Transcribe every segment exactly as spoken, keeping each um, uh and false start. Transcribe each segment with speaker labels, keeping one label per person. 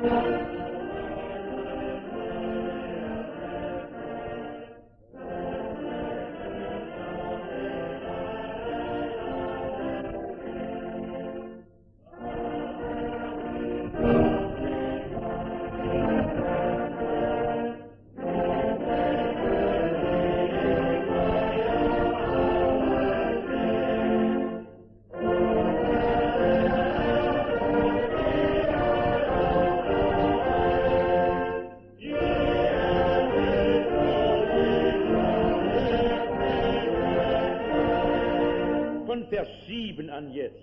Speaker 1: Vers sieben an jetzt.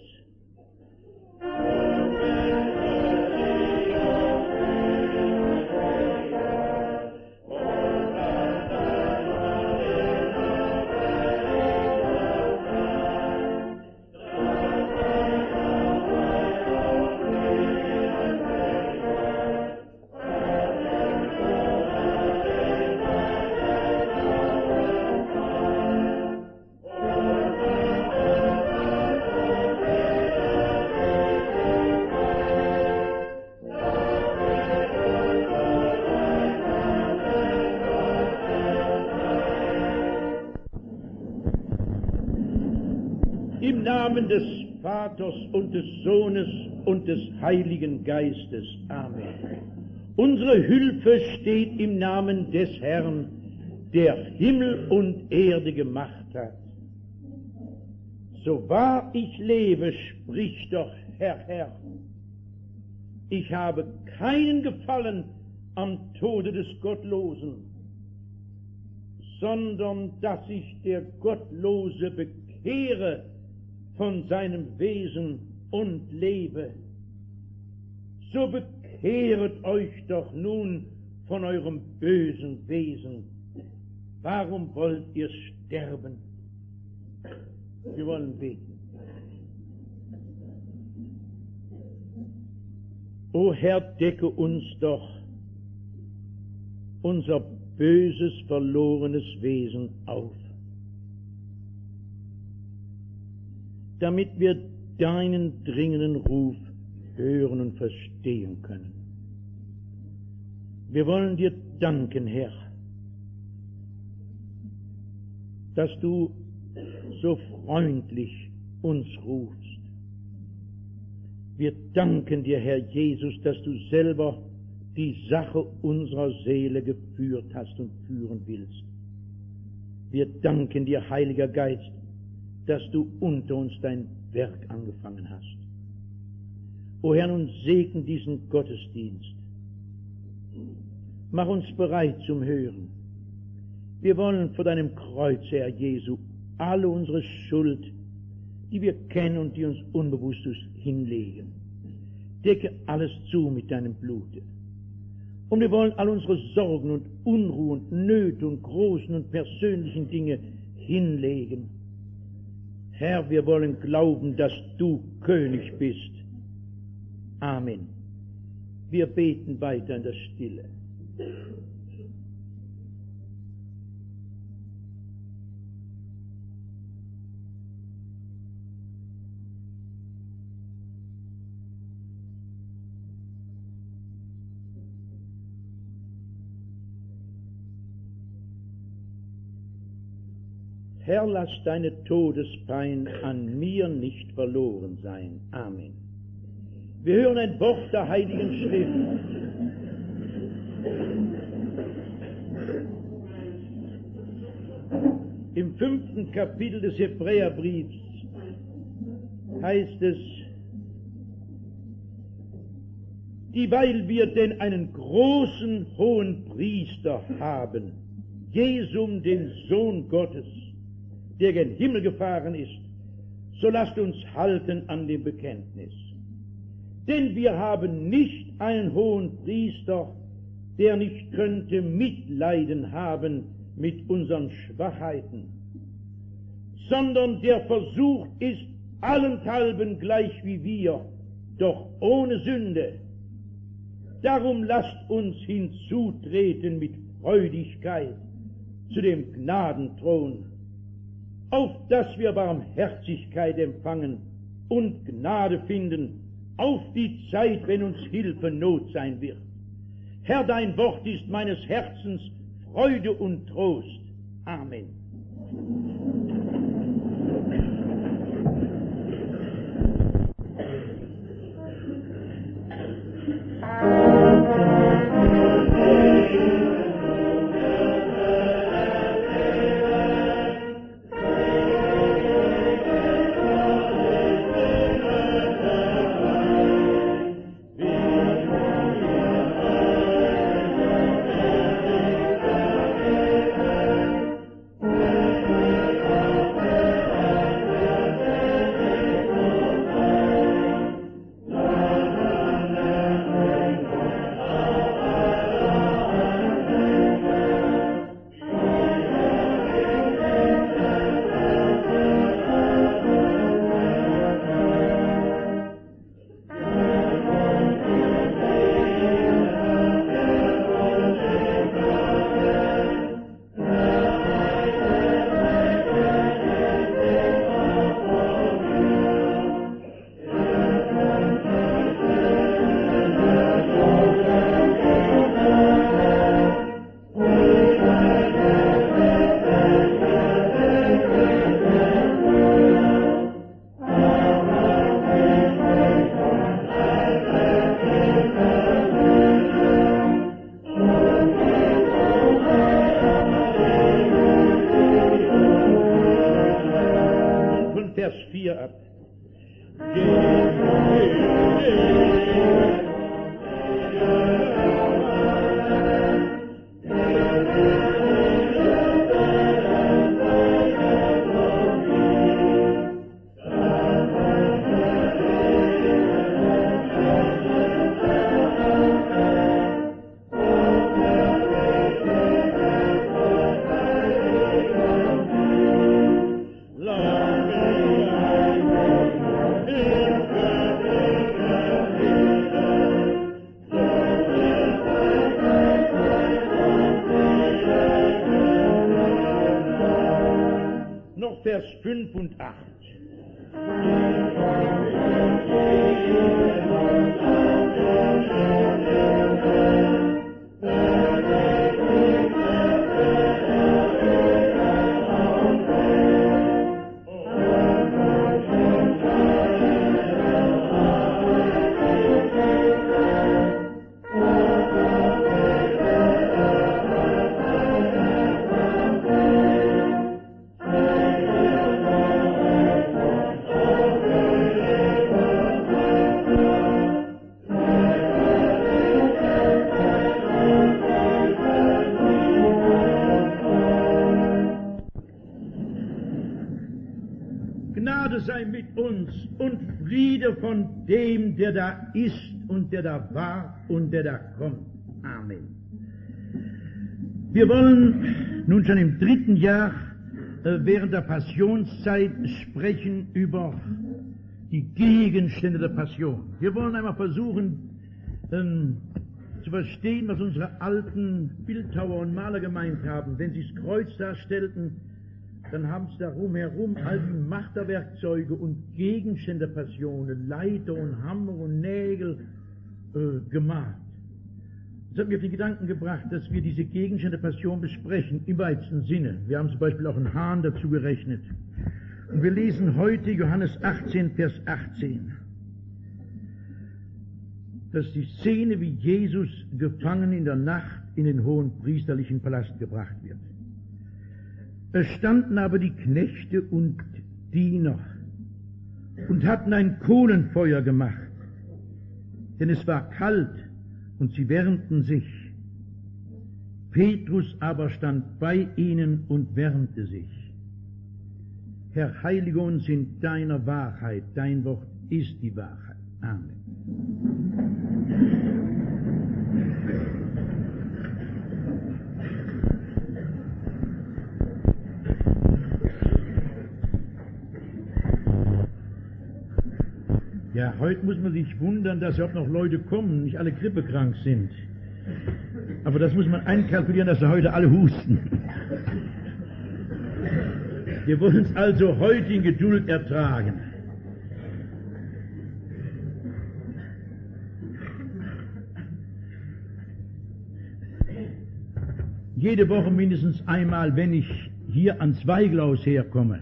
Speaker 1: Im Namen des Vaters und des Sohnes und des Heiligen Geistes. Amen. Unsere Hilfe steht im Namen des Herrn, der Himmel und Erde gemacht hat. So wahr ich lebe, spricht doch Herr, Herr, ich habe keinen Gefallen am Tode des Gottlosen, sondern dass sich der Gottlose bekehre von seinem Wesen und lebe. So bekehret euch doch nun von eurem bösen Wesen. Warum wollt ihr sterben? Wir wollen beten. O Herr, decke uns doch unser böses, verlorenes Wesen auf, damit wir deinen dringenden Ruf hören und verstehen können. Wir wollen dir danken, Herr, dass du so freundlich uns rufst. Wir danken dir, Herr Jesus, dass du selber die Sache unserer Seele geführt hast und führen willst. Wir danken dir, Heiliger Geist, dass du unter uns dein Werk angefangen hast. O Herr, nun segne diesen Gottesdienst. Mach uns bereit zum Hören. Wir wollen vor deinem Kreuz, Herr Jesu, alle unsere Schuld, die wir kennen und die uns unbewusst ist, hinlegen. Decke alles zu mit deinem Blute. Und wir wollen all unsere Sorgen und Unruhen, Nöte und großen und persönlichen Dinge hinlegen. Herr, wir wollen glauben, dass du König bist. Amen. Wir beten weiter in der Stille. Herr, lass deine Todespein an mir nicht verloren sein. Amen. Wir hören ein Wort der Heiligen Schrift. Im fünften Kapitel des Hebräerbriefs heißt es, dieweil wir denn einen großen hohen Priester haben, Jesum, den Sohn Gottes, der gen Himmel gefahren ist, so lasst uns halten an dem Bekenntnis. Denn wir haben nicht einen hohen Priester, der nicht könnte Mitleiden haben mit unseren Schwachheiten, sondern der versucht ist allenthalben gleich wie wir, doch ohne Sünde. Darum lasst uns hinzutreten mit Freudigkeit zu dem Gnadenthron, auf dass wir Barmherzigkeit empfangen und Gnade finden auf die Zeit, wenn uns Hilfe Not sein wird. Herr, dein Wort ist meines Herzens Freude und Trost. Amen. Vers fünf und acht. Sei mit uns und Friede von dem, der da ist und der da war und der da kommt. Amen. Wir wollen nun schon im dritten Jahr äh, während der Passionszeit sprechen über die Gegenstände der Passion. Wir wollen einmal versuchen ähm, zu verstehen, was unsere alten Bildhauer und Maler gemeint haben, wenn sie das Kreuz darstellten. Dann haben sie darum herum all die Machterwerkzeuge und Gegenstände der Passion, Leiter und Hammer und Nägel äh, gemalt. Das hat mir auf den Gedanken gebracht, dass wir diese Gegenstände der Passion besprechen, im weitesten Sinne. Wir haben zum Beispiel auch einen Hahn dazu gerechnet. Und wir lesen heute Johannes achtzehn, Vers achtzehn. Dass die Szene, wie Jesus gefangen in der Nacht in den hohen priesterlichen Palast gebracht wird. Es standen aber die Knechte und Diener und hatten ein Kohlenfeuer gemacht, denn es war kalt und sie wärmten sich. Petrus aber stand bei ihnen und wärmte sich. Herr, heilige uns in deiner Wahrheit, dein Wort ist die Wahrheit. Amen. Ja, heute muss man sich wundern, dass überhaupt noch Leute kommen, nicht alle grippekrank sind. Aber das muss man einkalkulieren, dass sie heute alle husten. Wir wollen es also heute in Geduld ertragen. jede Woche mindestens einmal, wenn ich hier ans Weiglaus herkomme,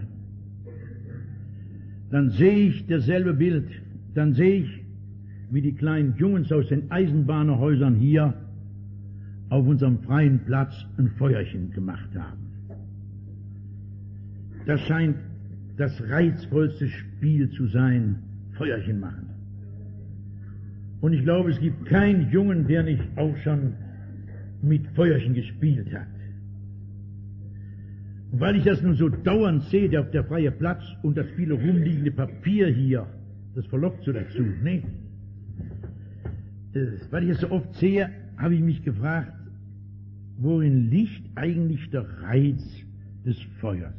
Speaker 1: dann sehe ich dasselbe Bild. Dann sehe ich, wie die kleinen Jungs aus den Eisenbahnerhäusern hier auf unserem freien Platz ein Feuerchen gemacht haben. Das scheint das reizvollste Spiel zu sein, Feuerchen machen. Und ich glaube, es gibt keinen Jungen, der nicht auch schon mit Feuerchen gespielt hat. Und weil ich das nun so dauernd sehe, der, der freie Platz und das viele rumliegende Papier hier, das verlockt so dazu, nicht? Das, weil ich es so oft sehe, habe ich mich gefragt, worin liegt eigentlich der Reiz des Feuers?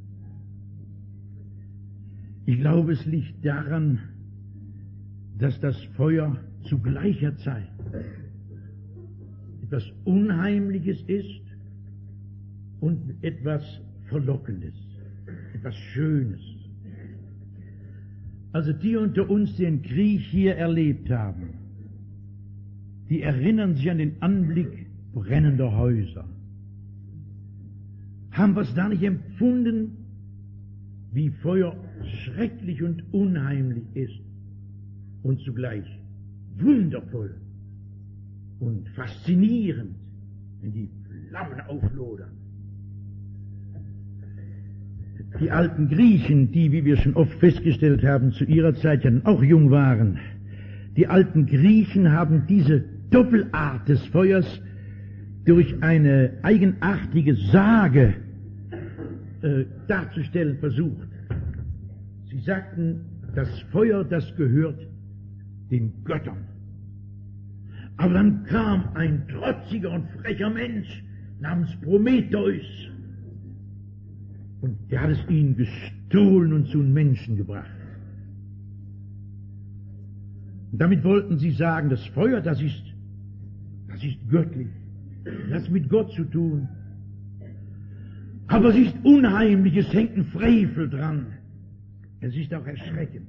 Speaker 1: Ich glaube, es liegt daran, dass das Feuer zu gleicher Zeit etwas Unheimliches ist und etwas Verlockendes, etwas Schönes. Also die unter uns, die den Krieg hier erlebt haben, die erinnern sich an den Anblick brennender Häuser. Haben wir es da nicht empfunden, wie Feuer schrecklich und unheimlich ist und zugleich wundervoll und faszinierend, wenn die Flammen auflodern. Die alten Griechen, die, wie wir schon oft festgestellt haben, zu ihrer Zeit ja auch jung waren, die alten Griechen haben diese Doppelart des Feuers durch eine eigenartige Sage äh, darzustellen versucht. Sie sagten, das Feuer, das gehört den Göttern. Aber dann kam ein trotziger und frecher Mensch namens Prometheus und der hat es ihnen gestohlen und zu den Menschen gebracht. Und damit wollten sie sagen, das Feuer, das ist, das ist göttlich. Das hat mit Gott zu tun. Aber es ist unheimlich, es hängt ein Frevel dran. Es ist auch erschreckend.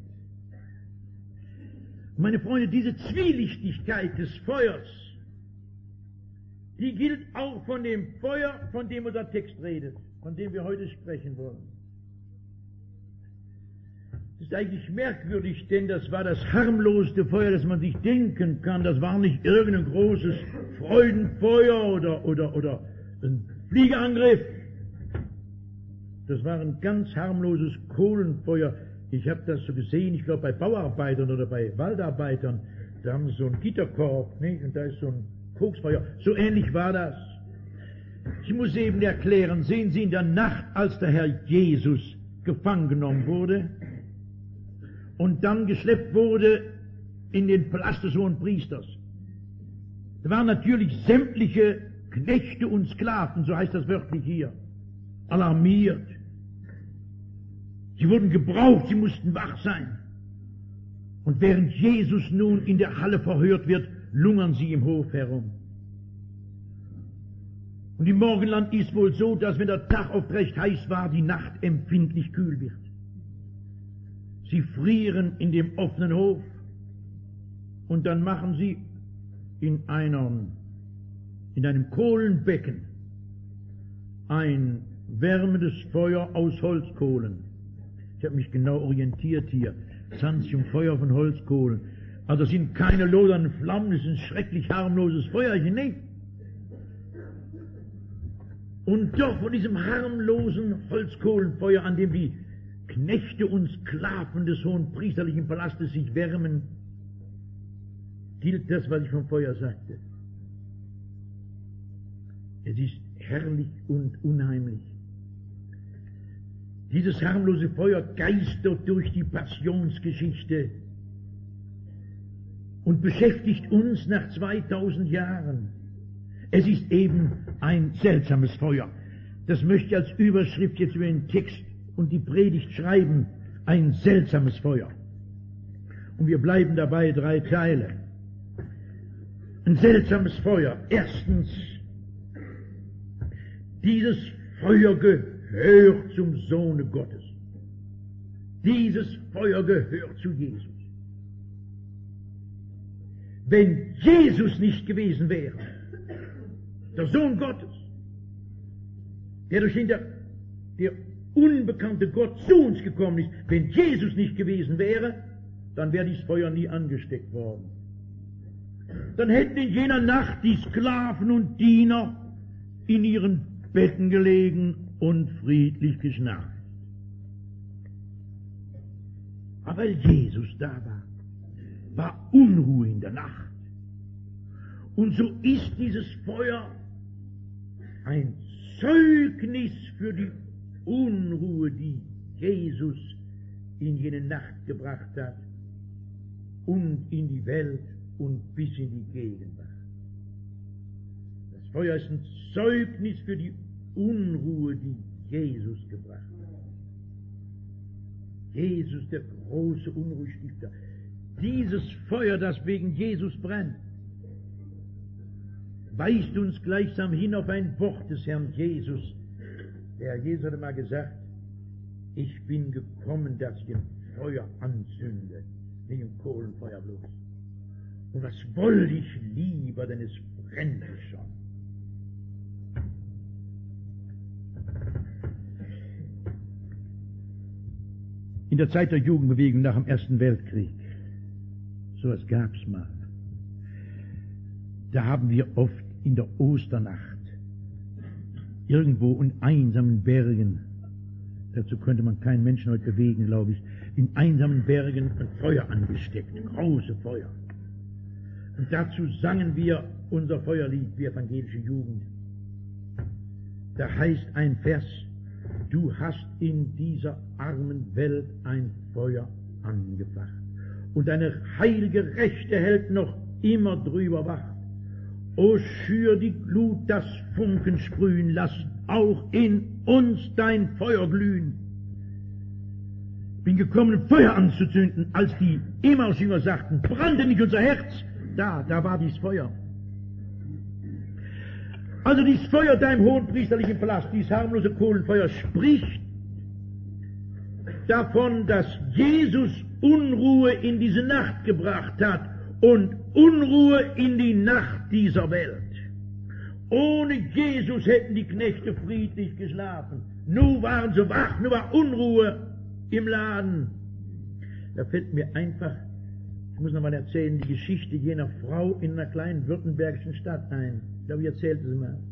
Speaker 1: Meine Freunde, diese Zwielichtigkeit des Feuers, die gilt auch von dem Feuer, von dem unser Text redet, von dem wir heute sprechen wollen. Das ist eigentlich merkwürdig, denn das war das harmloseste Feuer, das man sich denken kann. Das war nicht irgendein großes Freudenfeuer oder, oder, oder ein Fliegerangriff. Das war ein ganz harmloses Kohlenfeuer. Ich habe das so gesehen, ich glaube bei Bauarbeitern oder bei Waldarbeitern, da haben sie so einen Gitterkorb, nicht? Und da ist so ein Koksfeuer. So ähnlich war das. Ich muss eben erklären, sehen Sie, in der Nacht, als der Herr Jesus gefangen genommen wurde und dann geschleppt wurde in den Palast des Hohenpriesters, da waren natürlich sämtliche Knechte und Sklaven, so heißt das wörtlich hier, alarmiert. Sie wurden gebraucht, sie mussten wach sein. Und während Jesus nun in der Halle verhört wird, lungern sie im Hof herum. Und im Morgenland ist wohl so, dass wenn der Tag oft recht heiß war, die Nacht empfindlich kühl wird. Sie frieren in dem offenen Hof und dann machen sie in einem, in einem Kohlenbecken ein wärmendes Feuer aus Holzkohlen. Ich habe mich genau orientiert hier. Es handelt sich um Feuer von Holzkohlen. Also es sind keine lodernden Flammen, es ist ein schrecklich harmloses Feuerchen, nicht? Und doch von diesem harmlosen Holzkohlenfeuer, an dem die Knechte und Sklaven des hohen priesterlichen Palastes sich wärmen, gilt das, was ich vom Feuer sagte. Es ist herrlich und unheimlich. Dieses harmlose Feuer geistert durch die Passionsgeschichte und beschäftigt uns nach zweitausend Jahren. Es ist eben ein seltsames Feuer. Das möchte ich als Überschrift jetzt über den Text und die Predigt schreiben. Ein seltsames Feuer. Und wir bleiben dabei, drei Teile. Ein seltsames Feuer. Erstens, dieses Feuer gehört zum Sohne Gottes. Dieses Feuer gehört zu Jesus. Wenn Jesus nicht gewesen wäre, der Sohn Gottes, der durch den der, der unbekannte Gott zu uns gekommen ist. Wenn Jesus nicht gewesen wäre, dann wäre dieses Feuer nie angesteckt worden. Dann hätten in jener Nacht die Sklaven und Diener in ihren Betten gelegen und friedlich geschnarcht. Aber weil Jesus da war, war Unruhe in der Nacht. Und so ist dieses Feuer ein Zeugnis für die Unruhe, die Jesus in jene Nacht gebracht hat und in die Welt und bis in die Gegenwart. Das Feuer ist ein Zeugnis für die Unruhe, die Jesus gebracht hat. Jesus, der große Unruhestifter. Dieses Feuer, das wegen Jesus brennt, weist uns gleichsam hin auf ein Wort des Herrn Jesus. Der Herr Jesus hatte mal gesagt, ich bin gekommen, dass ich ein Feuer anzünde, nicht ein Kohlenfeuer bloß. Und was wollte ich lieber, denn es brennt schon. In der Zeit der Jugendbewegung nach dem Ersten Weltkrieg, so etwas gab es mal, da haben wir oft in der Osternacht irgendwo in einsamen Bergen, dazu könnte man keinen Menschen heute bewegen, glaube ich, in einsamen Bergen ein Feuer angesteckt, große Feuer. Und dazu sangen wir unser Feuerlied, die evangelische Jugend. Da heißt ein Vers, du hast in dieser armen Welt ein Feuer angefacht und deine heilige Rechte hält noch immer drüber Wacht. O schür die Glut, das Funken sprühen, lass auch in uns dein Feuer glühen. Bin gekommen, Feuer anzuzünden, als die Emmaus-Jünger sagten, brannte nicht unser Herz. Da, da war dies Feuer. Also dieses Feuer da im hohenpriesterlichen Palast, dieses harmlose Kohlenfeuer spricht davon, dass Jesus Unruhe in diese Nacht gebracht hat und Unruhe in die Nacht dieser Welt. Ohne Jesus hätten die Knechte friedlich geschlafen. Nun waren sie wach, nun war Unruhe im Laden. Da fällt mir einfach, ich muss noch mal erzählen, die Geschichte jener Frau in einer kleinen württembergischen Stadt ein. Ich glaube, ich erzählte sie mal.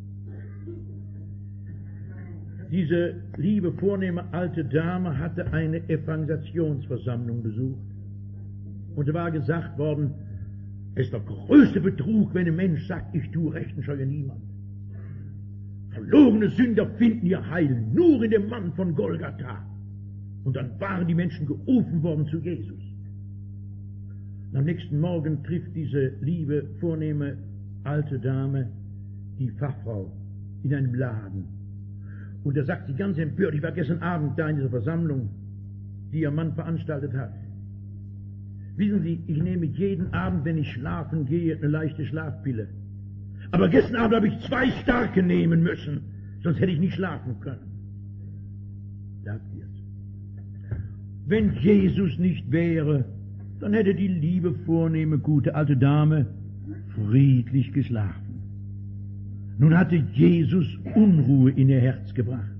Speaker 1: Diese liebe, vornehme alte Dame hatte eine Evangelisationsversammlung besucht. Und da war gesagt worden, es ist der größte Betrug, wenn ein Mensch sagt, ich tue Recht und scheue niemand. Verlorene Sünder finden ihr Heil nur in dem Mann von Golgatha. Und dann waren die Menschen gerufen worden zu Jesus. Und am nächsten Morgen trifft diese liebe, vornehme alte Dame die Fachfrau in einem Laden. Und da sagt sie ganz empört, ich war gestern Abend da in dieser Versammlung, die ihr Mann veranstaltet hat. Wissen Sie, ich nehme jeden Abend, wenn ich schlafen gehe, eine leichte Schlafpille. Aber gestern Abend habe ich zwei starke nehmen müssen, sonst hätte ich nicht schlafen können. Sagt ihr es. Wenn Jesus nicht wäre, dann hätte die liebe, vornehme, gute alte Dame friedlich geschlafen. Nun hatte Jesus Unruhe in ihr Herz gebracht.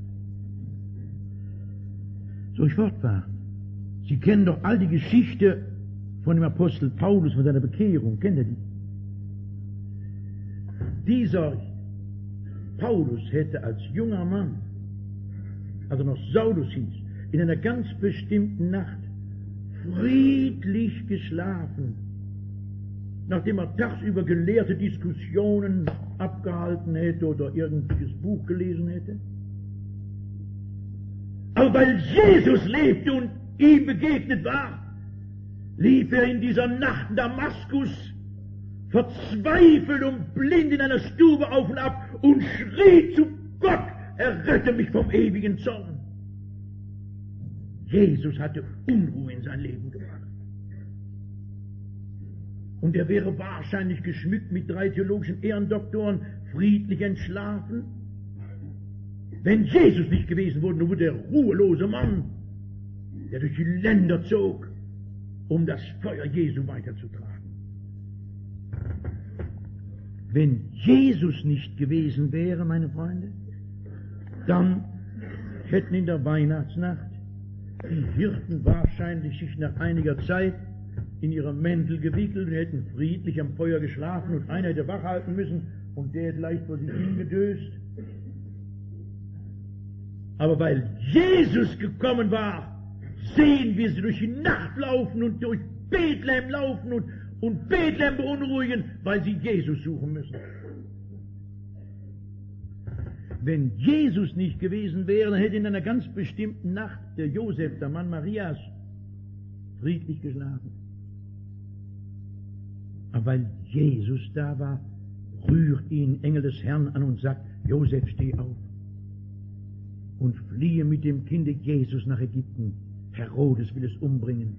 Speaker 1: Soll ich fortfahren? Sie kennen doch all die Geschichte von dem Apostel Paulus, von seiner Bekehrung. Kennt ihr die? Dieser Paulus hätte als junger Mann, also noch Saulus hieß, in einer ganz bestimmten Nacht friedlich geschlafen, nachdem er tagsüber gelehrte Diskussionen abgehalten hätte oder irgendwelches Buch gelesen hätte. Aber weil Jesus lebte und ihm begegnet war, lief er in dieser Nacht in Damaskus verzweifelt und blind in einer Stube auf und ab und schrie zu Gott, errette mich vom ewigen Zorn. Jesus hatte Unruhe in sein Leben gebracht. Und er wäre wahrscheinlich geschmückt mit drei theologischen Ehrendoktoren friedlich entschlafen. Wenn Jesus nicht gewesen wäre, nur der ruhelose Mann, der durch die Länder zog, um das Feuer Jesu weiterzutragen. Wenn Jesus nicht gewesen wäre, meine Freunde, Dann hätten in der Weihnachtsnacht die Hirten wahrscheinlich sich nach einiger Zeit in ihre Mäntel gewickelt und hätten friedlich am Feuer geschlafen und einer hätte wach halten müssen und der hätte leicht vor sich hingedöst. Aber weil Jesus gekommen war, sehen wir sie durch die Nacht laufen und durch Bethlehem laufen und, und Bethlehem beunruhigen, weil sie Jesus suchen müssen. Wenn Jesus nicht gewesen wäre, dann hätte in einer ganz bestimmten Nacht der Josef, der Mann Marias, friedlich geschlafen. Aber weil Jesus da war, rührt ihn Engel des Herrn an und sagt, Josef, steh auf und fliehe mit dem Kinde Jesus nach Ägypten. Herodes will es umbringen.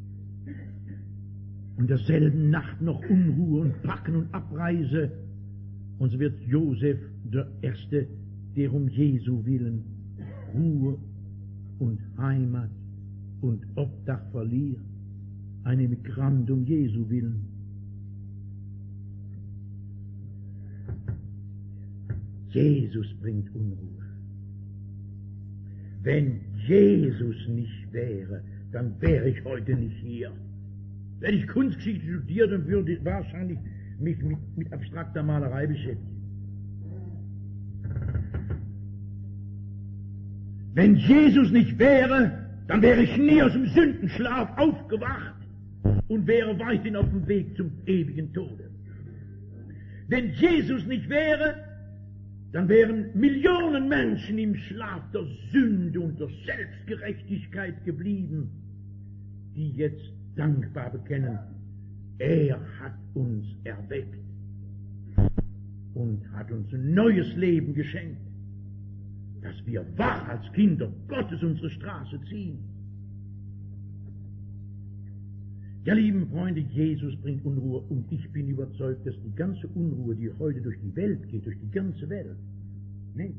Speaker 1: Und derselben Nacht noch Unruhe und Packen und Abreise. Und so wird Josef der Erste, der um Jesu willen Ruhe und Heimat und Obdach verliert. Ein Emigrant um Jesu willen. Jesus bringt Unruhe. Wenn Jesus nicht wäre, dann wäre ich heute nicht hier. Wenn ich Kunstgeschichte studiert und würde wahrscheinlich mich mit, mit abstrakter Malerei beschäftigen. Wenn Jesus nicht wäre, dann wäre ich nie aus dem Sündenschlaf aufgewacht und wäre weiterhin auf dem Weg zum ewigen Tode. Wenn Jesus nicht wäre, dann wären Millionen Menschen im Schlaf der Sünde und der Selbstgerechtigkeit geblieben, die jetzt dankbar bekennen, er hat uns erweckt und hat uns ein neues Leben geschenkt, dass wir wach als Kinder Gottes unsere Straße ziehen. Ja, lieben Freunde, Jesus bringt Unruhe und ich bin überzeugt, dass die ganze Unruhe, die heute durch die Welt geht, durch die ganze Welt, ne?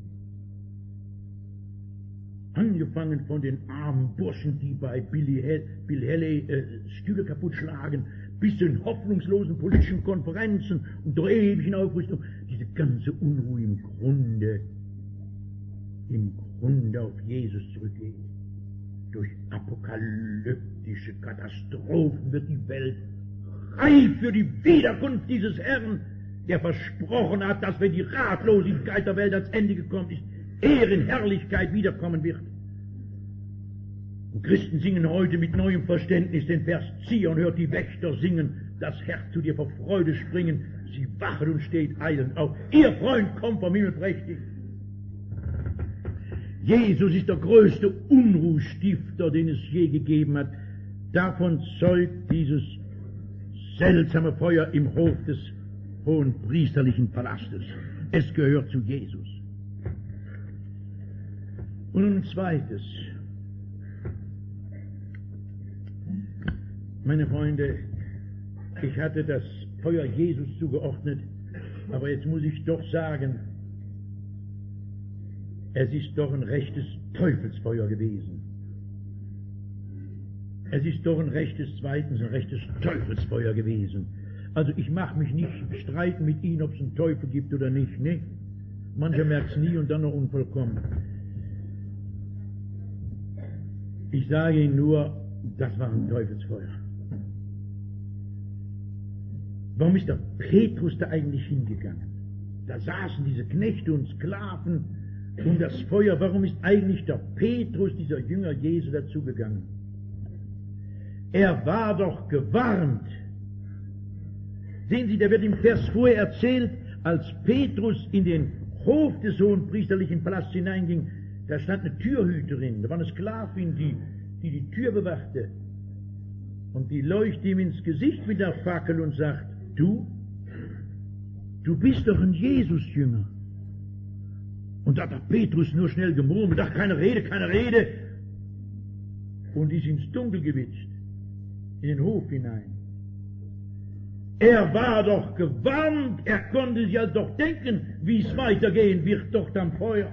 Speaker 1: Angefangen von den armen Burschen, die bei Billy, Hel Bill Haley äh, Stühle kaputt schlagen, bis zu den hoffnungslosen politischen Konferenzen und der ewigen Aufrüstung, diese ganze Unruhe im Grunde, im Grunde auf Jesus zurückgeht. Durch apokalyptische Katastrophen wird die Welt reif für die Wiederkunft dieses Herrn, der versprochen hat, dass, wenn die Ratlosigkeit der Welt ans Ende gekommen ist, er in Herrlichkeit wiederkommen wird. Und Christen singen heute mit neuem Verständnis den Vers Zion, hört die Wächter singen, das Herz zu dir vor Freude springen, sie wachen und steht eilend auf. Ihr Freund kommt vom Himmel prächtig. Jesus ist der größte Unruhstifter, den es je gegeben hat. Davon zeugt dieses seltsame Feuer im Hof des hohen priesterlichen Palastes. Es gehört zu Jesus. Und ein zweites. Meine Freunde, ich hatte das Feuer Jesus zugeordnet, aber jetzt muss ich doch sagen, es ist doch ein rechtes Teufelsfeuer gewesen. Es ist doch ein rechtes, zweitens ein rechtes Teufelsfeuer gewesen. Also ich mache mich nicht streiten mit Ihnen, ob es einen Teufel gibt oder nicht, ne? Mancher merkt es nie und dann noch unvollkommen. Ich sage Ihnen nur, das war ein Teufelsfeuer. Warum ist der Petrus da eigentlich hingegangen? Da saßen diese Knechte und Sklaven um das Feuer. Warum ist eigentlich der Petrus, dieser Jünger Jesu, dazugegangen? Er war doch gewarnt. Sehen Sie, da wird im Vers vorher erzählt, als Petrus in den Hof des hohen priesterlichen Palasts hineinging, da stand eine Türhüterin, da war eine Sklavin, die die, die Tür bewachte. Und die leuchtet ihm ins Gesicht mit der Fackel und sagt, du, du bist doch ein Jesus-Jünger. Und da hat der Petrus nur schnell gemurmelt, ach, keine Rede, keine Rede. Und ist ins Dunkel gewitscht, in den Hof hinein. Er war doch gewarnt, er konnte sich also doch denken, wie es weitergehen wird, dort am Feuer.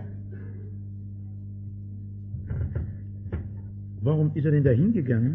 Speaker 1: Warum ist er denn da hingegangen?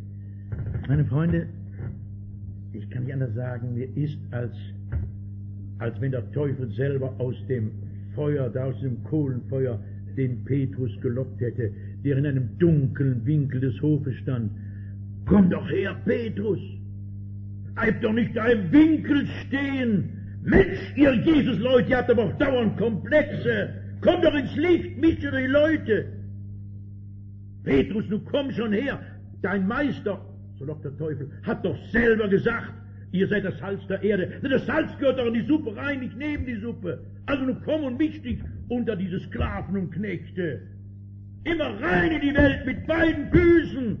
Speaker 1: Meine Freunde, ich kann nicht anders sagen, mir ist als als wenn der Teufel selber aus dem Feuer, da aus dem Kohlenfeuer, den Petrus gelockt hätte, der in einem dunklen Winkel des Hofes stand. Komm doch her, Petrus! Bleib doch nicht da im Winkel stehen! Mensch, ihr Jesus-Leute, ihr habt aber auch dauernd Komplexe! Komm doch ins Licht, mischt unter die Leute! Petrus, du komm schon her! Dein Meister, so lockt der Teufel, hat doch selber gesagt, ihr seid das Salz der Erde. Das Salz gehört doch in die Suppe rein, nicht neben die Suppe. Also nun komm und misch dich unter diese Sklaven und Knechte. Immer rein in die Welt mit beiden Füßen.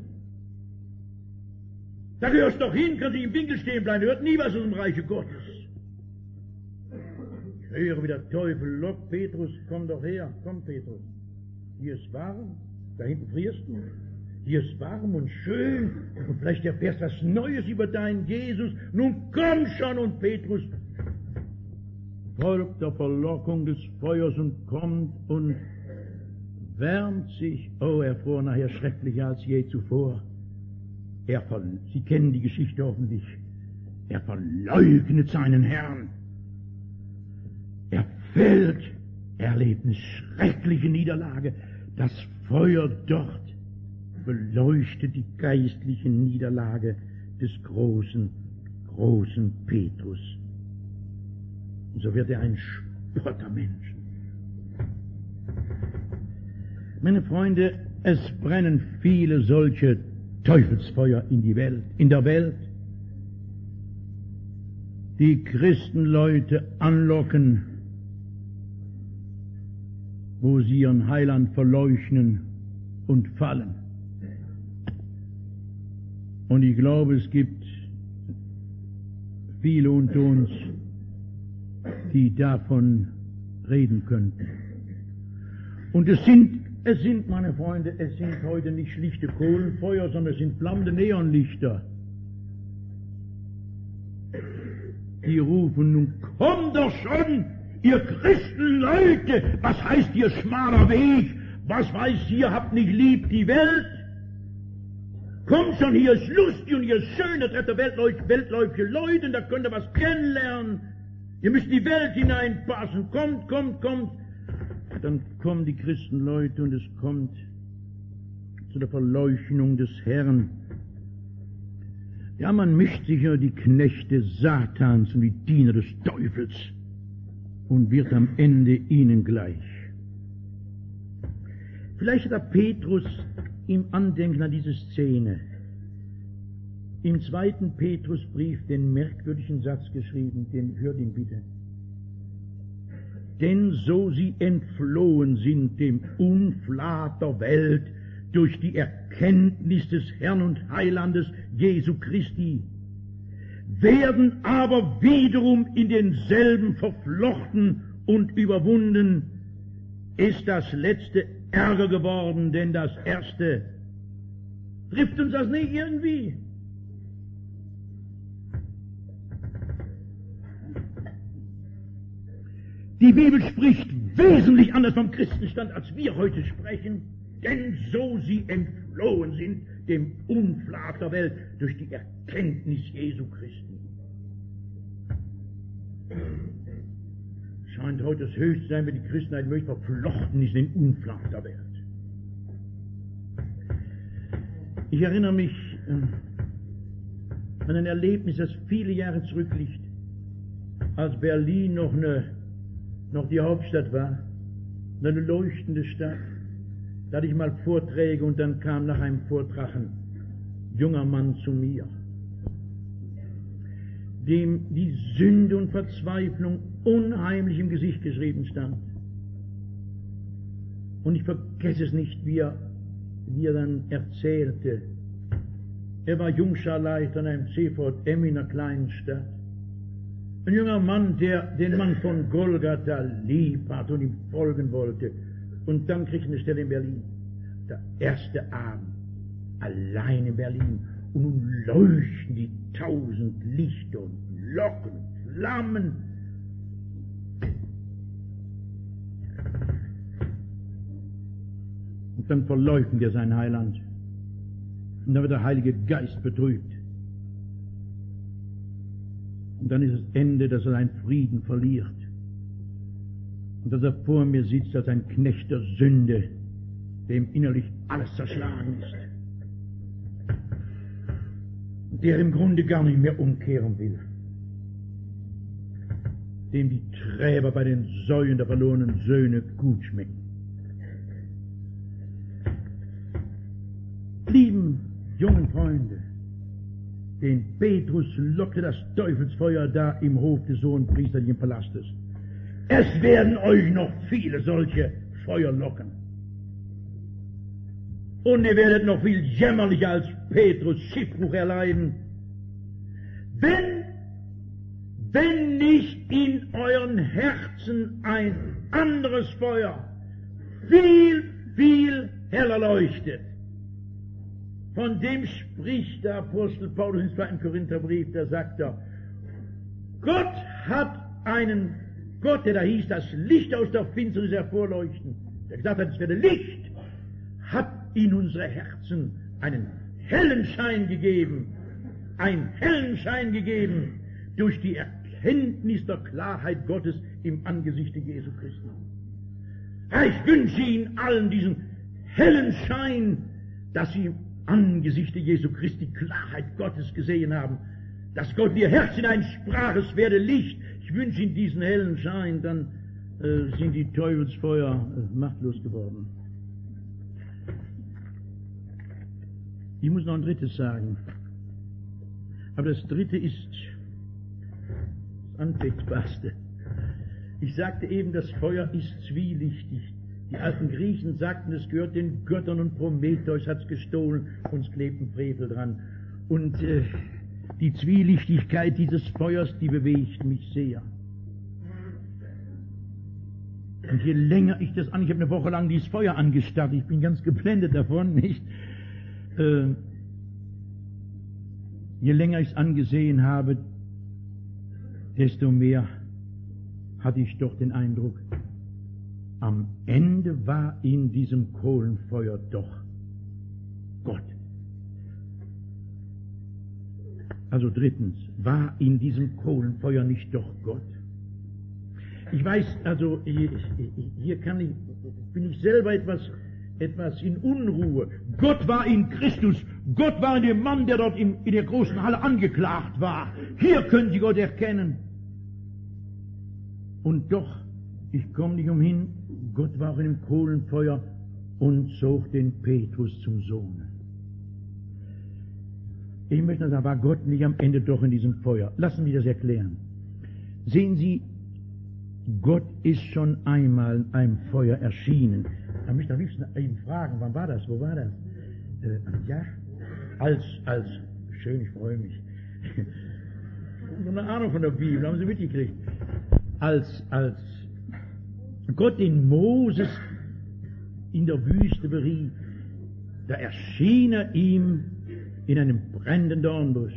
Speaker 1: Da gehörst doch hin, kannst dich im Winkel stehen bleiben, hört nie was aus dem Reiche Gottes. Ich höre, wie der Teufel lockt, Petrus, komm doch her, komm Petrus. Hier ist warm, da hinten frierst du. Hier ist warm und schön und vielleicht erfährst was Neues über deinen Jesus. Nun komm schon! Und Petrus folgt der Verlockung des Feuers und kommt und wärmt sich. Oh, er fror nachher schrecklicher als je zuvor. Er ver Sie kennen die Geschichte hoffentlich. Er verleugnet seinen Herrn. Er fällt. Er erlebt eine schreckliche Niederlage. Das Feuer dort beleuchtet die geistliche Niederlage des großen, großen Petrus. Und so wird er ein Spottermensch. Meine Freunde, es brennen viele solche Teufelsfeuer in die Welt, in der Welt, die Christenleute anlocken, wo sie ihren Heiland verleugnen und fallen. Und ich glaube, es gibt viele unter uns, die davon reden könnten. Und es sind, es sind, meine Freunde, es sind heute nicht schlichte Kohlenfeuer, sondern es sind flammende Neonlichter. Die rufen, nun komm doch schon, ihr Christenleute! Was heißt ihr schmaler Weg? Was weiß ihr, habt nicht lieb die Welt? Kommt schon, hier ist lustig und hier ist schön, da trefft ihr weltläufige Leute und da könnt ihr was kennenlernen. Ihr müsst in die Welt hineinpassen. Kommt, kommt, kommt. Dann kommen die Christenleute und es kommt zu der Verleuchtung des Herrn. Ja, man mischt sich ja die Knechte Satans und die Diener des Teufels und wird am Ende ihnen gleich. Vielleicht hat der Petrus im Andenken an diese Szene im zweiten Petrusbrief den merkwürdigen Satz geschrieben, den hört ihn bitte. Denn so sie entflohen sind dem Unflat der Welt durch die Erkenntnis des Herrn und Heilandes Jesu Christi, werden aber wiederum in denselben verflochten und überwunden, ist das letzte ärger geworden, denn das erste. Trifft uns das nicht irgendwie? Die Bibel spricht wesentlich anders vom Christenstand, als wir heute sprechen, denn so sie entflohen sind dem Unflat der Welt durch die Erkenntnis Jesu Christi. Scheint heute das Höchste sein, wenn die Christenheit möglich verflochten ist in den Unflat der Welt. Ich erinnere mich äh, an ein Erlebnis, das viele Jahre zurückliegt, als Berlin noch, eine, noch die Hauptstadt war, eine leuchtende Stadt. Da hatte ich mal Vorträge und dann kam nach einem Vortrag ein junger Mann zu mir, dem die Sünde und Verzweiflung unheimlich im Gesicht geschrieben stand. Und ich vergesse es nicht, wie er, wie er dann erzählte. Er war Jungscharleiter in einem C V M in einer kleinen Stadt. Ein junger Mann, der den Mann von Golgatha lieb hat und ihm folgen wollte. Und dann kriegt er eine Stelle in Berlin. Der erste Abend, allein in Berlin. Und nun leuchten die tausend Lichter und Glocken, Flammen. Und dann verleugnet er sein Heiland. Und dann wird der Heilige Geist betrübt. Und dann ist das Ende, dass er seinen Frieden verliert. Und dass er vor mir sitzt als ein Knecht der Sünde, dem innerlich alles zerschlagen ist. Der im Grunde gar nicht mehr umkehren will. Dem die Träber bei den Säuen der verlorenen Söhne gut schmecken. Lieben jungen Freunde, den Petrus lockte das Teufelsfeuer da im Hof des hohenpriesterlichen Palastes. Es werden euch noch viele solche Feuer locken. Und ihr werdet noch viel jämmerlicher als Petrus Schiffbruch erleiden, wenn, wenn nicht in euren Herzen ein anderes Feuer viel, viel heller leuchtet. Von dem spricht der Apostel Paulus im zweiten Korintherbrief, da sagt er, Gott hat einen Gott, der da hieß, das Licht aus der Finsternis hervorleuchten, der gesagt hat, es werde Licht, hat in unsere Herzen einen hellen Schein gegeben, einen hellen Schein gegeben durch die Erkenntnis der Klarheit Gottes im Angesichte Jesu Christi. Ich wünsche Ihnen allen diesen hellen Schein, dass Sie im Angesichte Jesu Christi Klarheit Gottes gesehen haben, dass Gott in Ihr Herz hineinsprach, es werde Licht. Ich wünsche Ihnen diesen hellen Schein, dann äh, sind die Teufelsfeuer äh, machtlos geworden. Ich muss noch ein drittes sagen. Aber das dritte ist das Anfechtbarste. Ich sagte eben, das Feuer ist zwielichtig. Die alten Griechen sagten, es gehört den Göttern und Prometheus hat's gestohlen, uns klebt ein Frevel dran. Und äh, die Zwielichtigkeit dieses Feuers, die bewegt mich sehr. Und je länger ich das an, ich habe eine Woche lang dieses Feuer angestarrt, ich bin ganz geblendet davon, nicht? Äh, je länger ich es angesehen habe, desto mehr hatte ich doch den Eindruck, am Ende war in diesem Kohlenfeuer doch Gott. Also drittens, war in diesem Kohlenfeuer nicht doch Gott? Ich weiß, also hier, hier kann ich, bin ich selber etwas, etwas in Unruhe. Gott war in Christus, Gott war in dem Mann, der dort in, in der großen Halle angeklagt war. Hier können Sie Gott erkennen. Und doch, ich komme nicht umhin, Gott war auch in dem Kohlenfeuer und zog den Petrus zum Sohne. Ich möchte sagen, war Gott nicht am Ende doch in diesem Feuer? Lassen Sie das erklären. Sehen Sie, Gott ist schon einmal in einem Feuer erschienen. Da möchte ich am liebsten eben fragen, wann war das, wo war das? Äh, ja, als, als, schön, ich freue mich. So eine Ahnung von der Bibel, haben Sie mitgekriegt. Als, als Gott den Moses in der Wüste berief, da erschien er ihm in einem brennenden Dornbusch.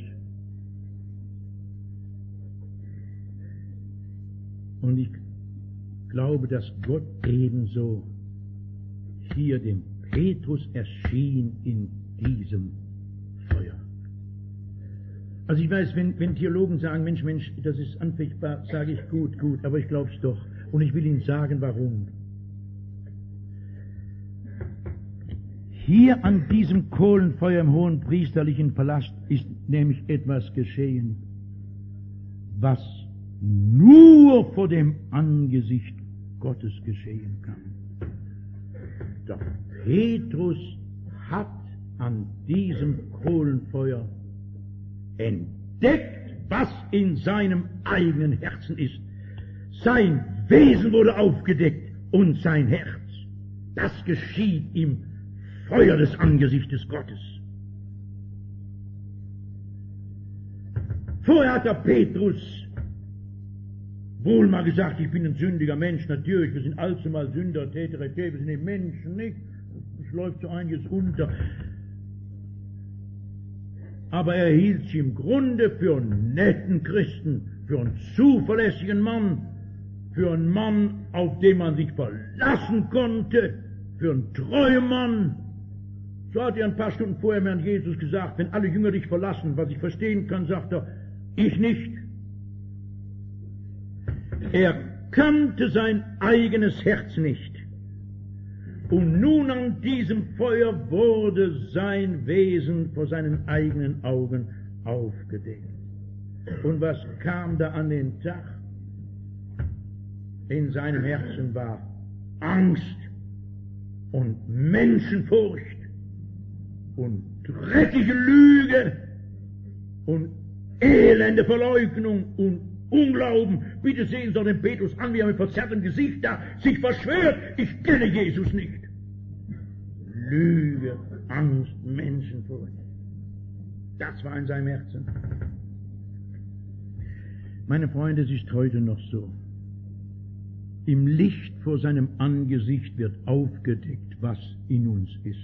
Speaker 1: Und ich glaube, dass Gott ebenso hier dem Petrus erschien in diesem Feuer. Also ich weiß, wenn, wenn Theologen sagen, Mensch, Mensch, das ist anfechtbar, sage ich, gut, gut, aber ich glaube es doch. Und ich will Ihnen sagen, warum. Hier an diesem Kohlenfeuer im hohen priesterlichen Palast ist nämlich etwas geschehen, was nur vor dem Angesicht Gottes geschehen kann. Doch Petrus hat an diesem Kohlenfeuer entdeckt, was in seinem eigenen Herzen ist. Sein Wesen wurde aufgedeckt und sein Herz. Das geschieht im Feuer des Angesichtes Gottes. Vorher hat der Petrus wohl mal gesagt, ich bin ein sündiger Mensch, natürlich, wir sind allzumal Sünder, Täter, wir sind eben Menschen, nicht? Es läuft so einiges unter. Aber er hielt sich im Grunde für einen netten Christen, für einen zuverlässigen Mann, für einen Mann, auf den man sich verlassen konnte, für einen treuen Mann. So hat er ein paar Stunden vorher mir an Jesus gesagt, wenn alle Jünger dich verlassen, was ich verstehen kann, sagt er, ich nicht. Er kannte sein eigenes Herz nicht. Und nun an diesem Feuer wurde sein Wesen vor seinen eigenen Augen aufgedeckt. Und was kam da an den Tag? In seinem Herzen war Angst und Menschenfurcht und dreckige Lüge und elende Verleugnung und Unglauben. Bitte sehen Sie doch den Petrus an, wie er mit verzerrtem Gesicht da sich verschwört, ich kenne Jesus nicht. Lüge, Angst, Menschenfurcht. Das war in seinem Herzen. Meine Freunde, es ist heute noch so. Im Licht vor seinem Angesicht wird aufgedeckt, was in uns ist.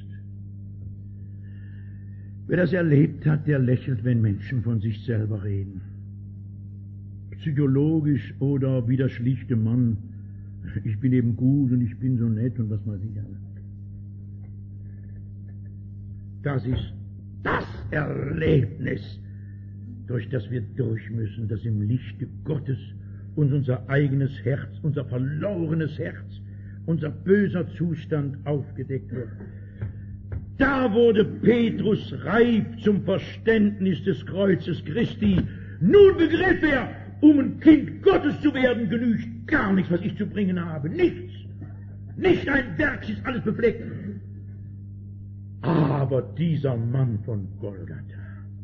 Speaker 1: Wer das erlebt hat, der lächelt, wenn Menschen von sich selber reden. Psychologisch oder wie der schlichte Mann, ich bin eben gut und ich bin so nett und was weiß ich alles. Das ist das Erlebnis, durch das wir durch müssen, dass im Lichte Gottes uns unser eigenes Herz, unser verlorenes Herz, unser böser Zustand aufgedeckt wird. Da wurde Petrus reif zum Verständnis des Kreuzes Christi. Nun begriff er, um ein Kind Gottes zu werden, genügt gar nichts, was ich zu bringen habe. Nichts. Nicht ein Werk ist alles befleckt. Aber dieser Mann von Golgatha,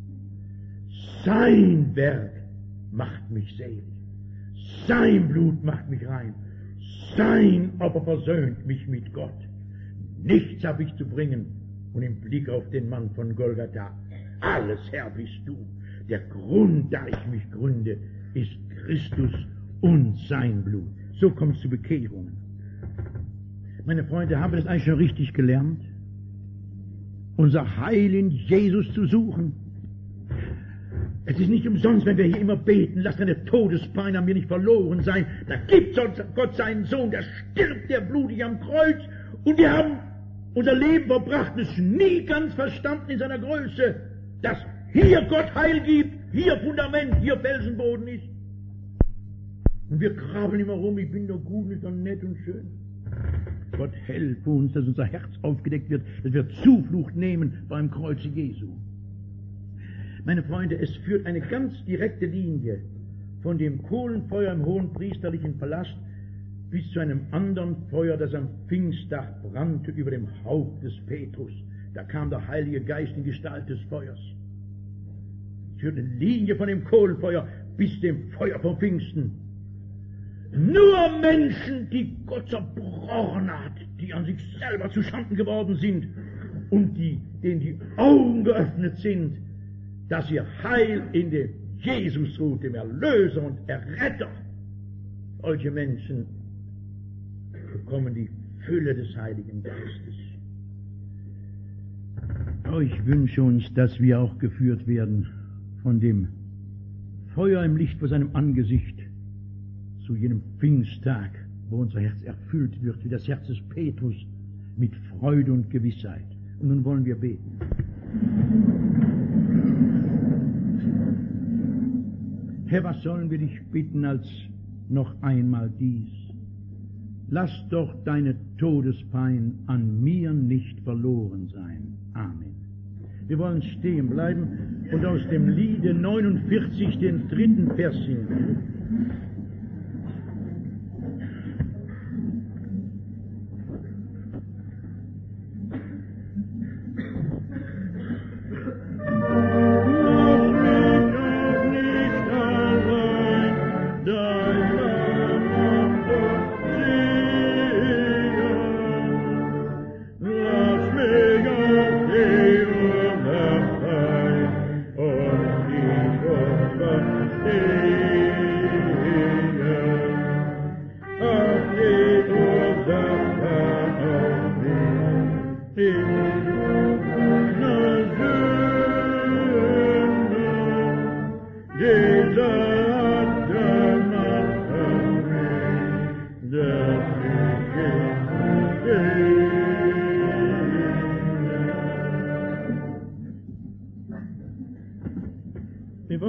Speaker 1: sein Werk macht mich selig. Sein Blut macht mich rein. Sein Opfer versöhnt mich mit Gott. Nichts habe ich zu bringen. Und im Blick auf den Mann von Golgatha, alles, Herr, bist du. Der Grund, da ich mich gründe, ist Christus und sein Blut. So kommt es zu Bekehrungen. Meine Freunde, haben wir das eigentlich schon richtig gelernt? Unser Heil in Jesus zu suchen. Es ist nicht umsonst, wenn wir hier immer beten, lass deine Todespein an mir nicht verloren sein. Da gibt Gott seinen Sohn, der stirbt, der blutig am Kreuz. Und wir haben unser Leben verbracht, es nie ganz verstanden in seiner Größe, dass hier Gott Heil gibt, hier Fundament, hier Felsenboden ist. Und wir krabbeln immer rum, ich bin doch gut, ich bin doch nett und schön. Gott helfe uns, dass unser Herz aufgedeckt wird, dass wir Zuflucht nehmen beim Kreuze Jesu. Meine Freunde, es führt eine ganz direkte Linie von dem Kohlenfeuer im hohenpriesterlichen Palast bis zu einem anderen Feuer, das am Pfingstdach brannte über dem Haupt des Petrus. Da kam der Heilige Geist in Gestalt des Feuers. Es führt eine Linie von dem Kohlenfeuer bis dem Feuer vom Pfingsten. Nur Menschen, die Gott zerbrochen hat, die an sich selber zu Schanden geworden sind und die, denen die Augen geöffnet sind, dass ihr Heil in dem Jesus ruht, dem Erlöser und Erretter. Solche Menschen bekommen die Fülle des Heiligen Geistes. Oh, ich wünsche uns, dass wir auch geführt werden von dem Feuer im Licht vor seinem Angesicht zu jenem Pfingsttag, wo unser Herz erfüllt wird, wie das Herz des Petrus, mit Freude und Gewissheit. Und nun wollen wir beten. Herr, was sollen wir dich bitten als noch einmal dies? Lass doch deine Todespein an mir nicht verloren sein. Amen. Wir wollen stehen bleiben und aus dem Liede neunundvierzig den dritten Vers singen.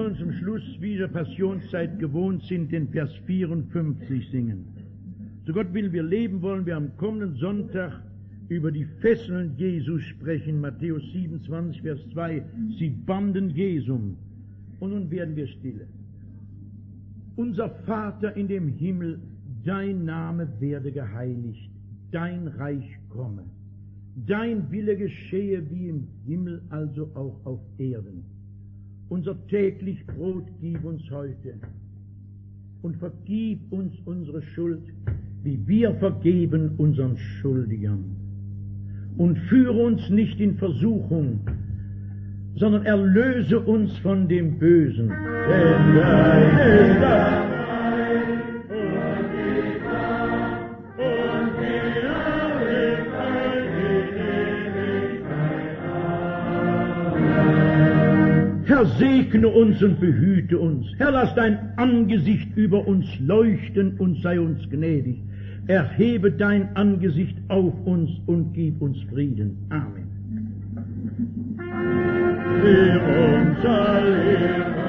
Speaker 1: wollen zum Schluss, wie wir Passionszeit gewohnt sind, den Vers vierundfünfzig singen. So Gott will, wir leben wollen, wir am kommenden Sonntag über die Fesseln Jesus sprechen. Matthäus siebenundzwanzig, Vers zwei. Sie banden Jesum. Und nun werden wir stille. Unser Vater in dem Himmel, dein Name werde geheiligt, dein Reich komme. Dein Wille geschehe wie im Himmel, also auch auf Erden. Unser täglich Brot gib uns heute und vergib uns unsere Schuld, wie wir vergeben unseren Schuldigern. Und führe uns nicht in Versuchung, sondern erlöse uns von dem Bösen. Denn dein ist das Herr, segne uns und behüte uns. Herr, lass dein Angesicht über uns leuchten und sei uns gnädig. Erhebe dein Angesicht auf uns und gib uns Frieden. Amen. Wir uns alle